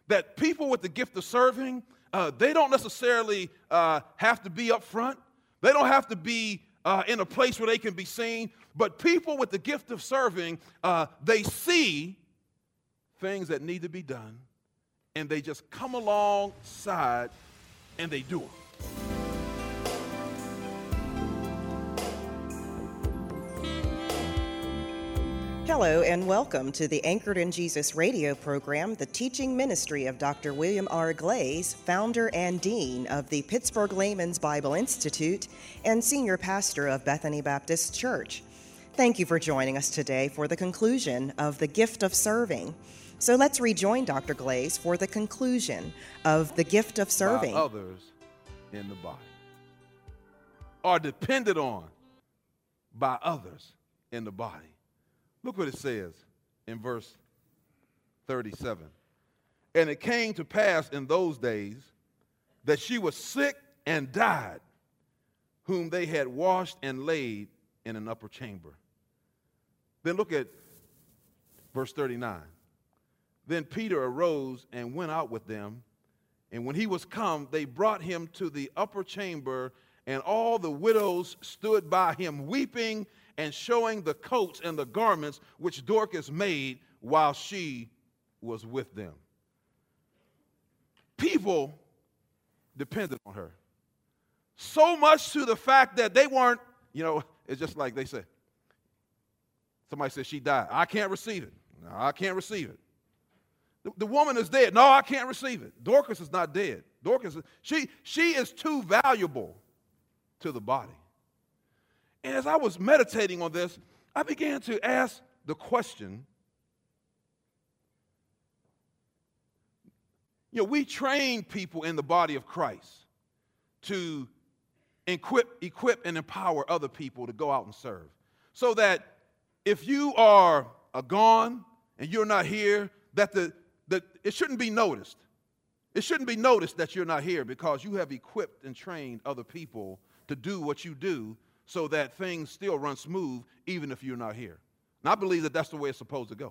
that people with the gift of serving, they don't necessarily have to be up front. They don't have to be in a place where they can be seen. But people with the gift of serving, they see things that need to be done, and they just come alongside and they do them. Hello and welcome to the Anchored in Jesus radio program, the teaching ministry of Dr. William R. Glaze, founder and dean of the Pittsburgh Layman's Bible Institute and senior pastor of Bethany Baptist Church. Thank you for joining us today for the conclusion of the gift of serving. So let's rejoin Dr. Glaze for the conclusion of the gift of serving. By others in the body, are depended on by others in the body. Look what it says in verse 37. And it came to pass in those days that she was sick and died, whom they had washed and laid in an upper chamber. Then look at verse 39. Then Peter arose and went out with them, and when he was come, they brought him to the upper chamber, and all the widows stood by him weeping and showing the coats and the garments which Dorcas made while she was with them. People depended on her. So much to the fact that they weren't, it's just like they say. Somebody said she died. I can't receive it. No, I can't receive it. The woman is dead. No, I can't receive it. Dorcas is not dead. Dorcas, she is too valuable to the body. And as I was meditating on this, I began to ask the question, we train people in the body of Christ to equip and empower other people to go out and serve. So that if you are gone and you're not here, that it shouldn't be noticed. It shouldn't be noticed that you're not here because you have equipped and trained other people to do what you do so that things still run smooth even if you're not here. And I believe that that's the way it's supposed to go.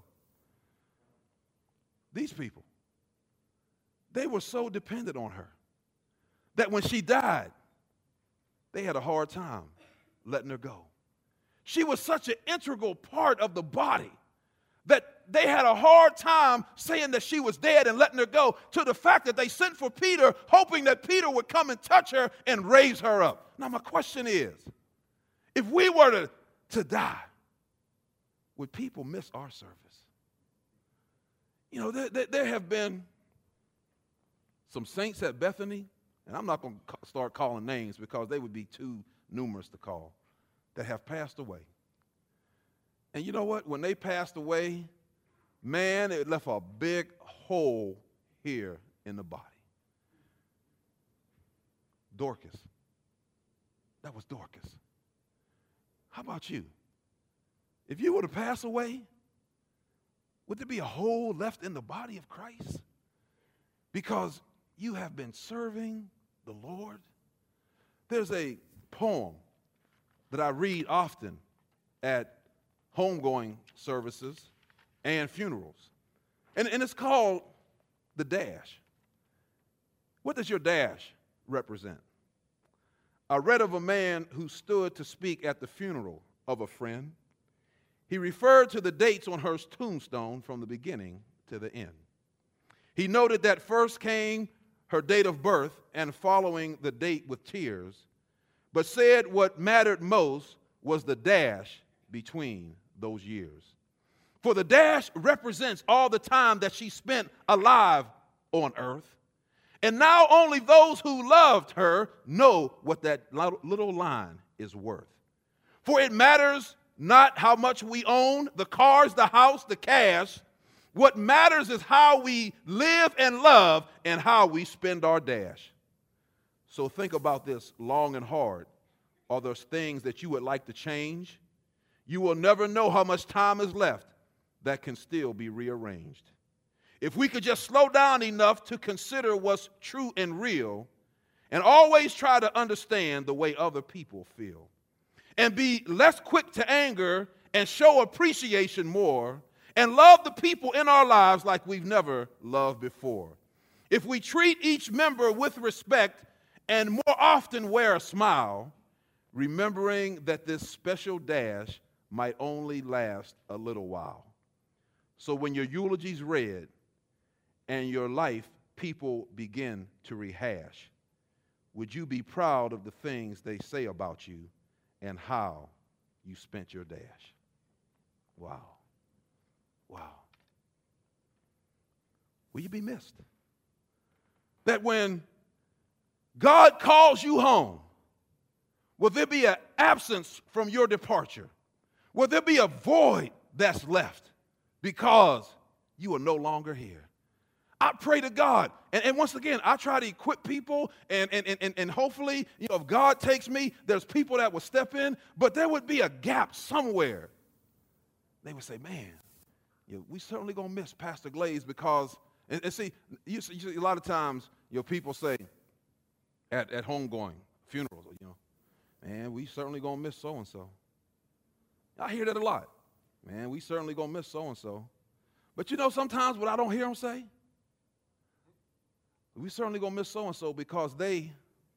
These people, they were so dependent on her that when she died, they had a hard time letting her go. She was such an integral part of the body that they had a hard time saying that she was dead and letting her go, to the fact that they sent for Peter, hoping that Peter would come and touch her and raise her up. Now my question is, if we were to die, would people miss our service? There have been some saints at Bethany, and I'm not going to start calling names because they would be too numerous to call, that have passed away. And you know what? When they passed away, man, it left a big hole here in the body. Dorcas. That was Dorcas. How about you? If you were to pass away, would there be a hole left in the body of Christ? Because you have been serving the Lord. There's a poem that I read often at homegoing services and funerals. And it's called The Dash. What does your dash represent? I read of a man who stood to speak at the funeral of a friend. He referred to the dates on her tombstone from the beginning to the end. He noted that first came her date of birth and following the date with tears, but said what mattered most was the dash between those years. For the dash represents all the time that she spent alive on earth. And now only those who loved her know what that little line is worth. For it matters not how much we own, the cars, the house, the cash. What matters is how we live and love and how we spend our dash. So think about this long and hard. Are there things that you would like to change? You will never know how much time is left that can still be rearranged. If we could just slow down enough to consider what's true and real, and always try to understand the way other people feel, and be less quick to anger and show appreciation more, and love the people in our lives like we've never loved before, if we treat each member with respect and more often wear a smile, remembering that this special dash might only last a little while. So when your eulogy's read and your life people begin to rehash, would you be proud of the things they say about you and how you spent your dash? Wow. Wow. Will you be missed? That when God calls you home, will there be an absence from your departure? Will there be a void that's left because you are no longer here? I pray to God, and once again, I try to equip people, and hopefully, if God takes me, there's people that will step in, but there would be a gap somewhere. They would say, man, we certainly going to miss Pastor Glaze because, and see, you see, a lot of times, people say at homegoing, funerals, man, we certainly going to miss so-and-so. I hear that a lot. Man, we certainly going to miss so-and-so. But sometimes what I don't hear them say, we certainly going to miss so-and-so because they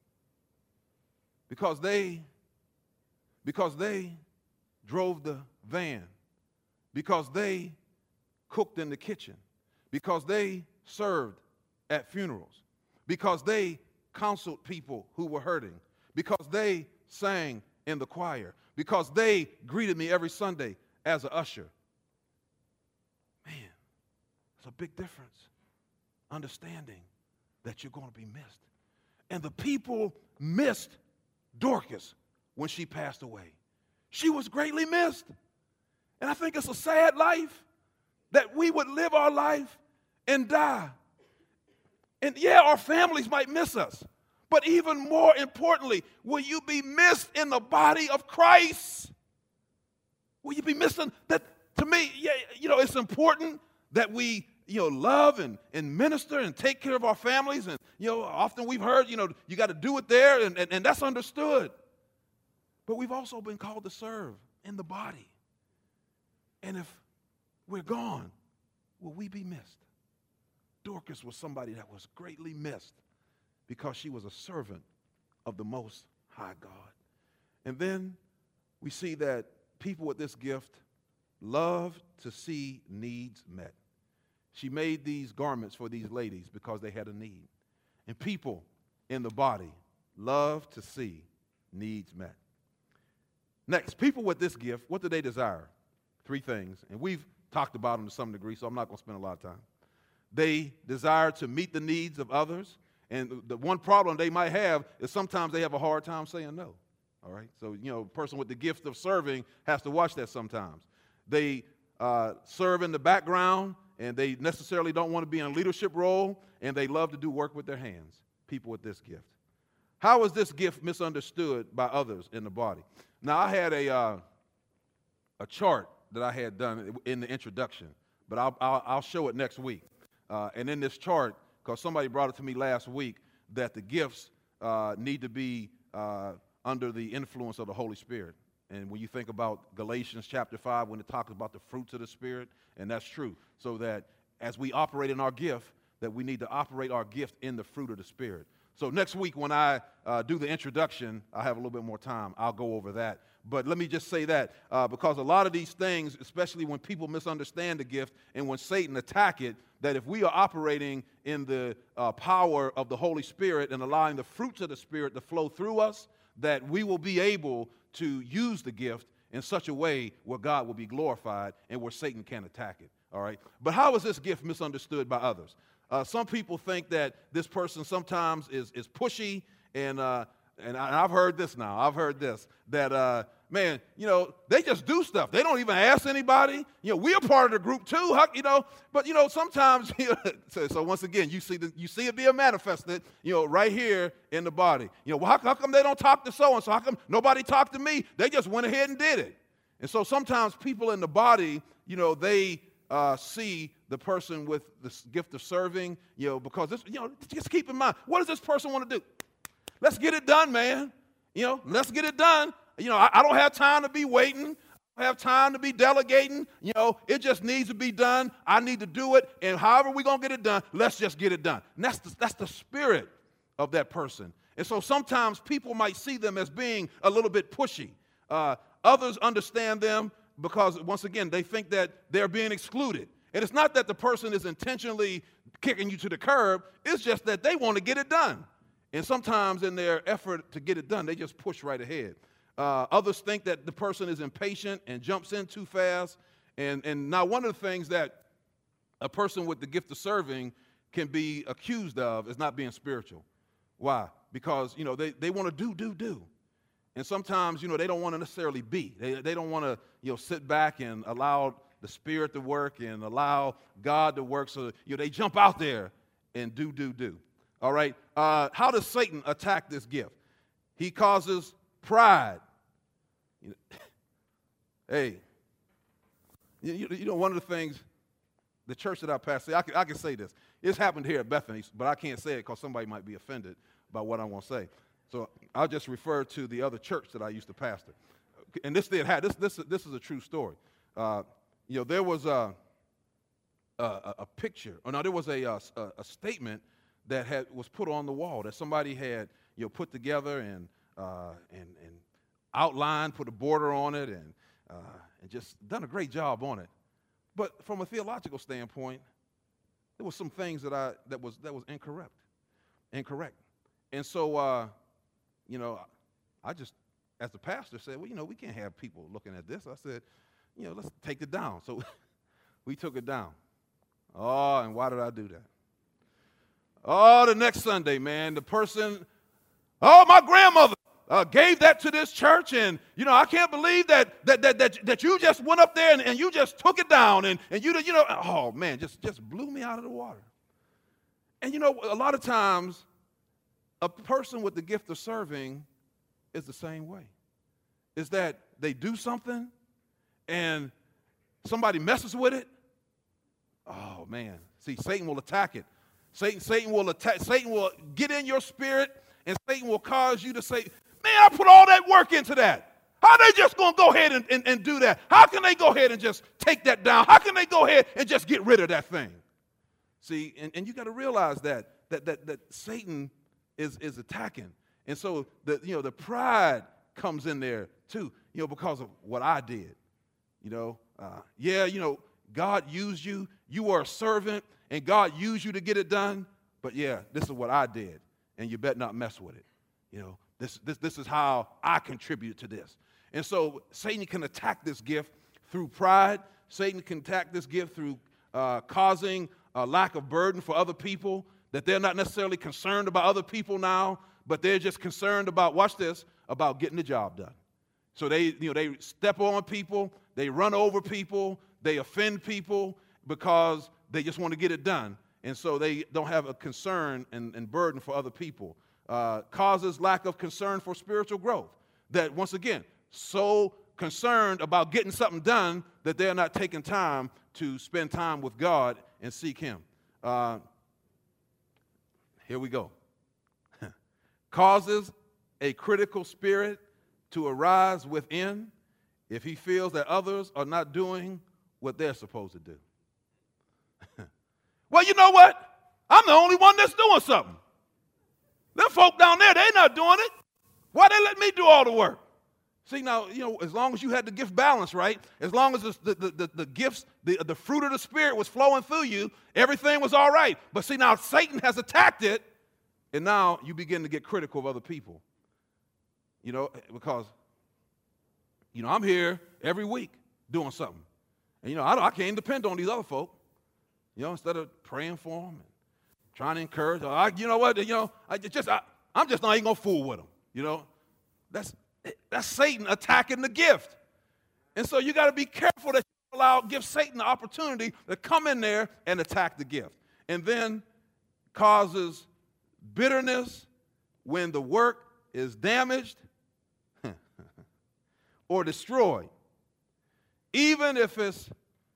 drove the van, because they cooked in the kitchen, because they served at funerals, because they counseled people who were hurting, because they sang in the choir, because they greeted me every Sunday as an usher. Man, it's a big difference. Understanding that you're going to be missed. And the people missed Dorcas when she passed away. She was greatly missed. And I think it's a sad life that we would live our life and die. And yeah, our families might miss us. But even more importantly, will you be missed in the body of Christ? Will you be missing that? To me, yeah, it's important that we love and minister and take care of our families. And, often we've heard, you got to do it there, and that's understood. But we've also been called to serve in the body. And if we're gone, will we be missed? Dorcas was somebody that was greatly missed because she was a servant of the Most High God. And then we see that people with this gift love to see needs met. She made these garments for these ladies because they had a need. And people in the body love to see needs met. Next, people with this gift, what do they desire? 3 things. And we've talked about them to some degree, so I'm not going to spend a lot of time. They desire to meet the needs of others. And the one problem they might have is sometimes they have a hard time saying no. All right? So, a person with the gift of serving has to watch that sometimes. They serve in the background, and they necessarily don't want to be in a leadership role, and they love to do work with their hands, people with this gift. How is this gift misunderstood by others in the body? Now, I had a chart that I had done in the introduction, but I'll show it next week. And in this chart, because somebody brought it to me last week, that the gifts need to be under the influence of the Holy Spirit. And when you think about Galatians chapter 5, when it talks about the fruits of the Spirit, and that's true, so that as we operate in our gift, that we need to operate our gift in the fruit of the Spirit. So next week when I do the introduction, I have a little bit more time. I'll go over that. But let me just say that because a lot of these things, especially when people misunderstand the gift and when Satan attack it, that if we are operating in the power of the Holy Spirit and allowing the fruits of the Spirit to flow through us, that we will be able to use the gift in such a way where God will be glorified and where Satan can't attack it. All right? But how is this gift misunderstood by others? Some people think that this person sometimes is pushy, and I've heard this now. I've heard this, that, man, they just do stuff. They don't even ask anybody. We're part of the group too, but, sometimes, so once again, you see it being manifested, right here in the body. Well, how come they don't talk to so-and-so? How come nobody talked to me? They just went ahead and did it. And so sometimes people in the body, they see the person with the gift of serving, because this, just keep in mind, what does this person want to do? Let's get it done, man. Let's get it done. I don't have time to be waiting. have time to be delegating. You know, it just needs to be done. I need to do it, and however we're going to get it done, let's just get it done. And that's the spirit of that person. And so sometimes people might see them as being a little bit pushy. Others understand them because, once again, they think that they're being excluded. And it's not that the person is intentionally kicking you to the curb. It's just that they want to get it done. And sometimes in their effort to get it done, they just push right ahead. Others think that the person is impatient and jumps in too fast. And now one of the things that a person with the gift of serving can be accused of is not being spiritual. Why? Because, you know, they want to do. And sometimes, you know, they don't want to necessarily be. They don't want to, you know, sit back and allow the Spirit to work and allow God to work. So, you know, they jump out there and do. All right? How does Satan attack this gift? He causes pride. You know, hey, you know, one of the things, the church that I pastor, I can say this. It's happened here at Bethany, but I can't say it because somebody might be offended by what I want to say. So I'll just refer to the other church that I used to pastor. And this is a true story. You know, there was a picture, or no, there was a statement that was put on the wall that somebody had, you know, put together and outlined, put a border on it, and just done a great job on it. But from a theological standpoint, there were some things that was incorrect. And so, you know, I just, as the pastor, said, well, you know, we can't have people looking at this. I said, you know, let's take it down. So we took it down. Oh, and why did I do that? Oh, the next Sunday, man, the person, my grandmother gave that to this church, and, you know, I can't believe that you just went up there and you just took it down, and you know, oh, man, just blew me out of the water. And, you know, a lot of times, a person with the gift of serving is the same way. Is that they do something and somebody messes with it. Oh, man. See, Satan will attack it. Satan will get in your spirit, and Satan will cause you to say, man, I put all that work into that. How are they just going to go ahead and do that? How can they go ahead and just take that down? How can they go ahead and just get rid of that thing? See, and you got to realize that Satan is attacking. And so the pride comes in there too, you know, because of what I did. You know, God used you. You were a servant, and God used you to get it done. But yeah, this is what I did, and you better not mess with it. You know, this is how I contributed to this. And so Satan can attack this gift through pride. Satan can attack this gift through causing a lack of burden for other people, that they're not necessarily concerned about other people now, but they're just concerned about, watch this, about getting the job done. So they step on people, they run over people, they offend people because they just want to get it done. And so they don't have a concern and burden for other people. Causes lack of concern for spiritual growth. That, once again, so concerned about getting something done that they're not taking time to spend time with God and seek Him. Here we go. Causes a critical spirit to arise within if he feels that others are not doing what they're supposed to do. Well, you know what? I'm the only one that's doing something. Them folk down there, they're not doing it. Why they let me do all the work? See, now, you know, as long as you had the gift balance, right? As long as the gifts, the fruit of the Spirit was flowing through you, everything was all right. But see, now Satan has attacked it, and now you begin to get critical of other people. You know, because, you know, I'm here every week doing something. And, you know, I can't depend on these other folk. You know, instead of praying for them and trying to encourage, you know what, you know, I'm just not even going to fool with them. You know, that's Satan attacking the gift. And so you got to be careful that you give Satan the opportunity to come in there and attack the gift. And then causes bitterness when the work is damaged or destroyed, even if it's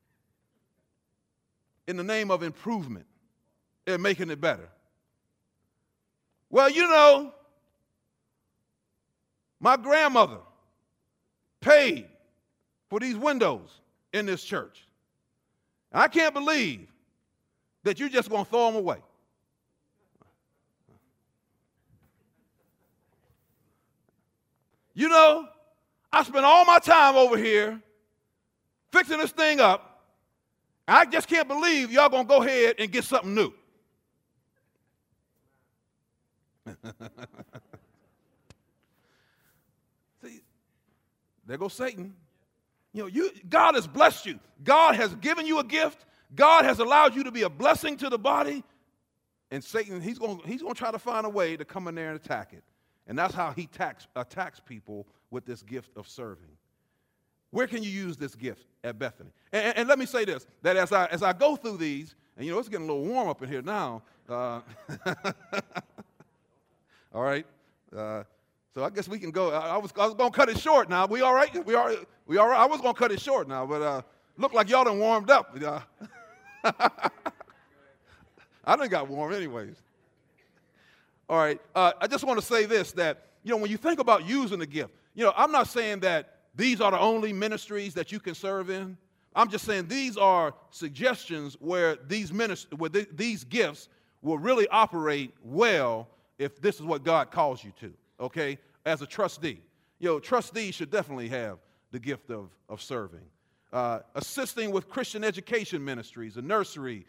in the name of improvement and making it better. Well, you know, my grandmother paid for these windows in this church. And I can't believe that you're just going to throw them away. You know, I spent all my time over here fixing this thing up, and I just can't believe y'all going to go ahead and get something new. See, there goes Satan. You know, God has blessed you. God has given you a gift. God has allowed you to be a blessing to the body. And Satan, he's going to try to find a way to come in there and attack it. And that's how he attacks people with this gift of serving. Where can you use this gift at Bethany? And let me say this, that as I go through these, and you know, it's getting a little warm up in here now. All right. So I guess we can go. I was going to cut it short now. We all right? We all right? I was going to cut it short now, but look like y'all done warmed up. I done got warm anyways. All right. I just want to say this, that, you know, when you think about using the gift, you know, I'm not saying that these are the only ministries that you can serve in. I'm just saying these are suggestions where these gifts will really operate well if this is what God calls you to, okay, as a trustee. You know, trustees should definitely have the gift of serving. Assisting with Christian education ministries, a nursery,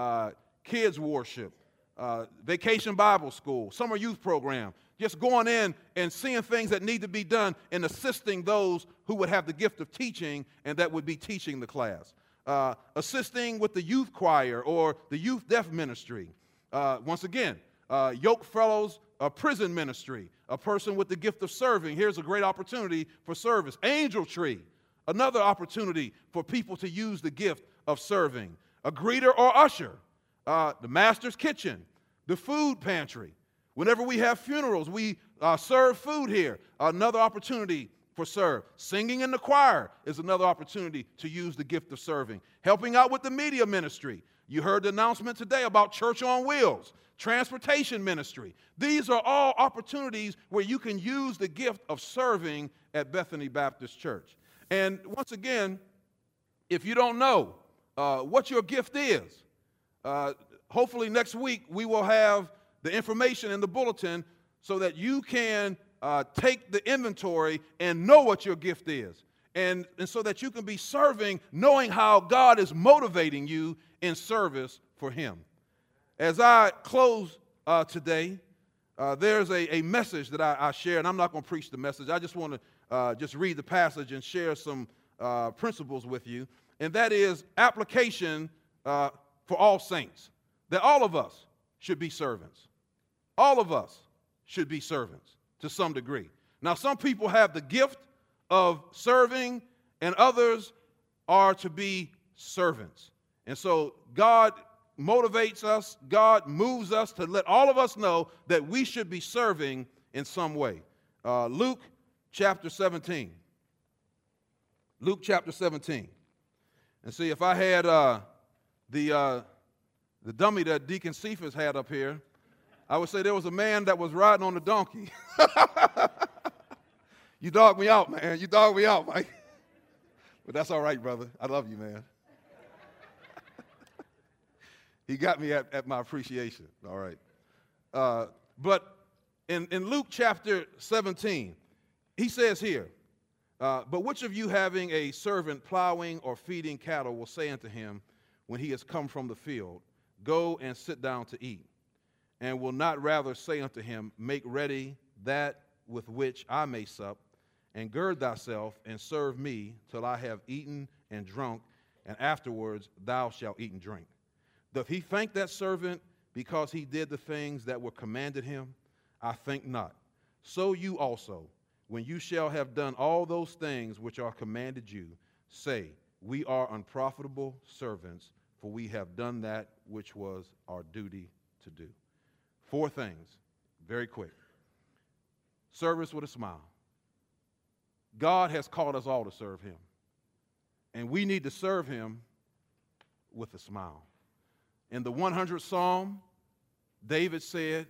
kids worship, vacation Bible school, summer youth program, just going in and seeing things that need to be done and assisting those who would have the gift of teaching and that would be teaching the class. Assisting with the youth choir or the youth deaf ministry. Once again, Yoke Fellows prison ministry, a person with the gift of serving. Here's a great opportunity for service. Angel Tree, another opportunity for people to use the gift of serving. A greeter or usher. The Master's Kitchen, the food pantry. Whenever we have funerals, we serve food here. Another opportunity for serve. Singing in the choir is another opportunity to use the gift of serving. Helping out with the media ministry. You heard the announcement today about Church on Wheels, transportation ministry. These are all opportunities where you can use the gift of serving at Bethany Baptist Church. And once again, if you don't know what your gift is, hopefully next week we will have the information in the bulletin so that you can take the inventory and know what your gift is. And so that you can be serving knowing how God is motivating you in service for Him. As I close today, there's a message that I share, and I'm not going to preach the message. I just want to just read the passage and share some principles with you. And that is application for all saints, that all of us should be servants. All of us should be servants to some degree. Now, some people have the gift of serving, and others are to be servants. And so God motivates us, God moves us to let all of us know that we should be serving in some way. Luke chapter 17. Luke chapter 17. And see, if I had the dummy that Deacon Cephas had up here, I would say there was a man that was riding on a donkey. You dogged me out, man. You dogged me out, Mike. But that's all right, brother. I love you, man. He got me at my appreciation. All right. But in Luke chapter 17, he says here, but which of you having a servant plowing or feeding cattle will say unto him when he has come from the field, go and sit down to eat, and will not rather say unto him, make ready that with which I may sup, and gird thyself and serve me till I have eaten and drunk, and afterwards thou shalt eat and drink. Doth he thank that servant because he did the things that were commanded him? I think not. So you also, when you shall have done all those things which are commanded you, say, we are unprofitable servants, for we have done that which was our duty to do. 4 things, very quick. Service with a smile. God has called us all to serve Him, and we need to serve Him with a smile. In the 100th Psalm, David said,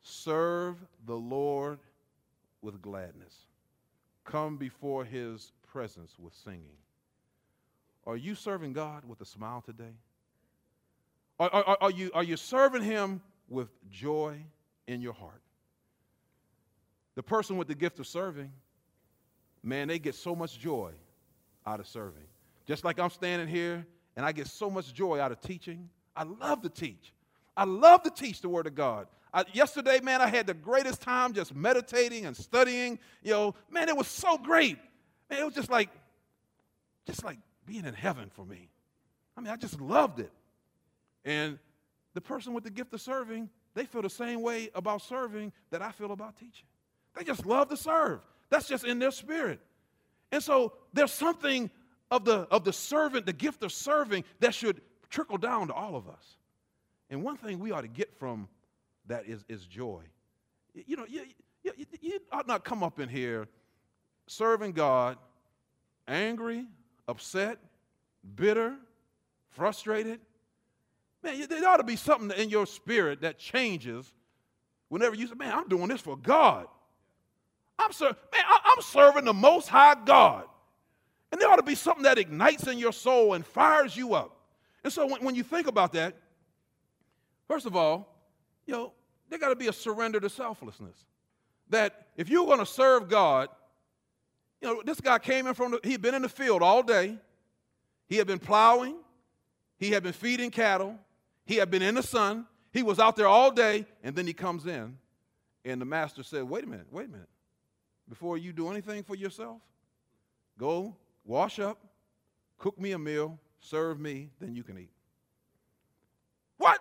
serve the Lord with gladness. Come before His presence with singing. Are you serving God with a smile today? Are you serving him with joy in your heart? The person with the gift of serving, man, they get so much joy out of serving. Just like I'm standing here and I get so much joy out of teaching. I love to teach. I love to teach the Word of God. Yesterday, man, I had the greatest time just meditating and studying. Man, it was so great. Man, it was just like being in heaven for me. I mean, I just loved it. And the person with the gift of serving, they feel the same way about serving that I feel about teaching. They just love to serve. That's just in their spirit. And so there's something of the servant, the gift of serving, that should trickle down to all of us. And one thing we ought to get from that is joy. You ought not come up in here serving God angry, upset, bitter, frustrated. Man, there ought to be something in your spirit that changes whenever you say, man, I'm doing this for God. I'm serving the Most High God. And there ought to be something that ignites in your soul and fires you up. And so when you think about that, first of all, there got to be a surrender to selflessness. That if you're going to serve God, this guy came in he'd been in the field all day. He had been plowing. He had been feeding cattle. He had been in the sun. He was out there all day, and then he comes in, and the master said, wait a minute. Before you do anything for yourself, go wash up, cook me a meal, serve me, then you can eat. What?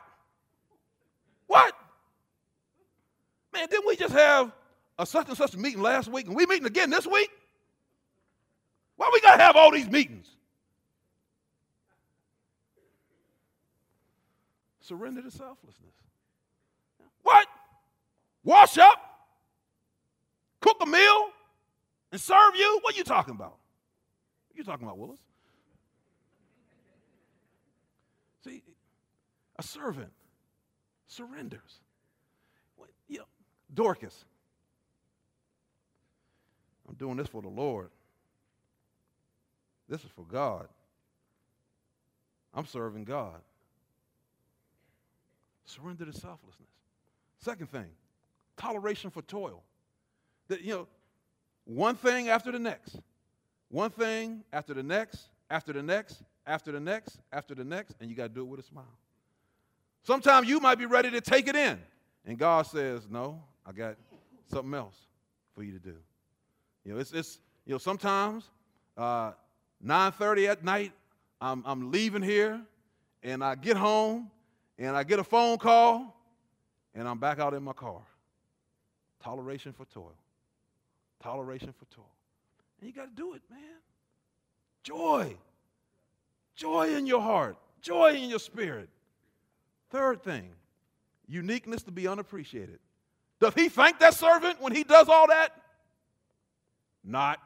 Man, didn't we just have a such and such meeting last week, and we meeting again this week? Why we got to have all these meetings? Surrender to selflessness. What? Wash up? Cook a meal? And serve you? What are you talking about? What are you talking about, Willis? See, a servant surrenders. Dorcas, I'm doing this for the Lord. This is for God. I'm serving God. Surrender to selflessness. Second thing, toleration for toil. That, one thing after the next. One thing after the next, after the next, after the next, after the next, and you got to do it with a smile. Sometimes you might be ready to take it in, and God says, no, I got something else for you to do. Sometimes 9:30 at night, I'm leaving here, and I get home, and I get a phone call, and I'm back out in my car. Toleration for toil. Toleration for toil. And you got to do it, man. Joy. Joy in your heart. Joy in your spirit. Third thing, uniqueness to be unappreciated. Does he thank that servant when he does all that? Not.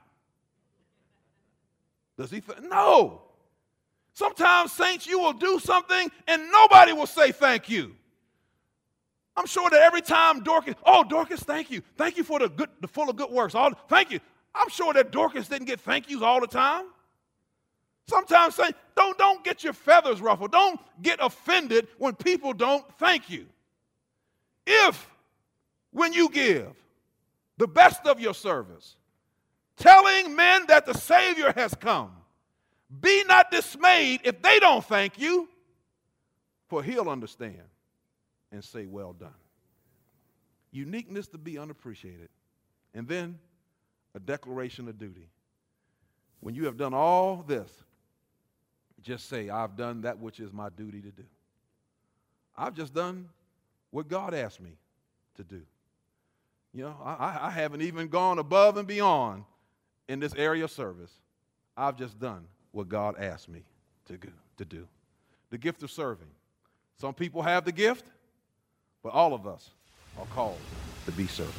Does he? No. Sometimes, saints, you will do something and nobody will say thank you. I'm sure that every time Dorcas, thank you. Thank you for the full of good works. Thank you. I'm sure that Dorcas didn't get thank yous all the time. Sometimes, saints, don't get your feathers ruffled. Don't get offended when people don't thank you. If, when you give the best of your service, telling men that the Savior has come, be not dismayed if they don't thank you, for he'll understand and say, well done. Uniqueness to be unappreciated. And then a declaration of duty. When you have done all this, just say, I've done that which is my duty to do. I've just done what God asked me to do. I haven't even gone above and beyond in this area of service. I've just done what God asked me to do. The gift of serving. Some people have the gift, but all of us are called to be servants.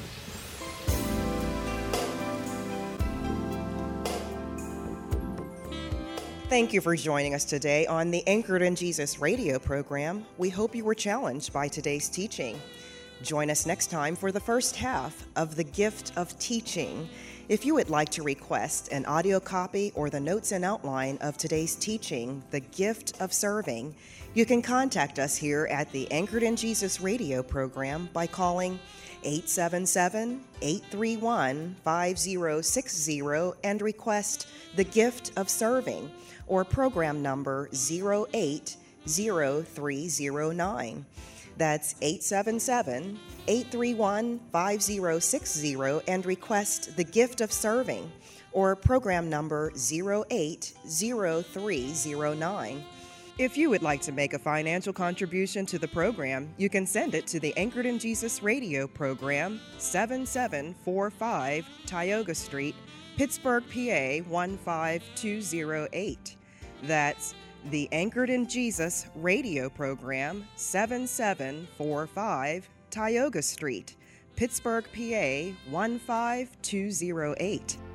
Thank you for joining us today on the Anchored in Jesus radio program. We hope you were challenged by today's teaching. Join us next time for the first half of The Gift of Teaching. If you would like to request an audio copy or the notes and outline of today's teaching, The Gift of Serving, you can contact us here at the Anchored in Jesus radio program by calling 877-831-5060 and request The Gift of Serving or program number 080309. That's 877-831-5060 and request The Gift of Serving or program number 080309. If you would like to make a financial contribution to the program, you can send it to the Anchored in Jesus radio program, 7745 Tioga Street, Pittsburgh, PA 15208. That's the Anchored in Jesus radio program, 7745 Tioga Street, Pittsburgh, PA 15208.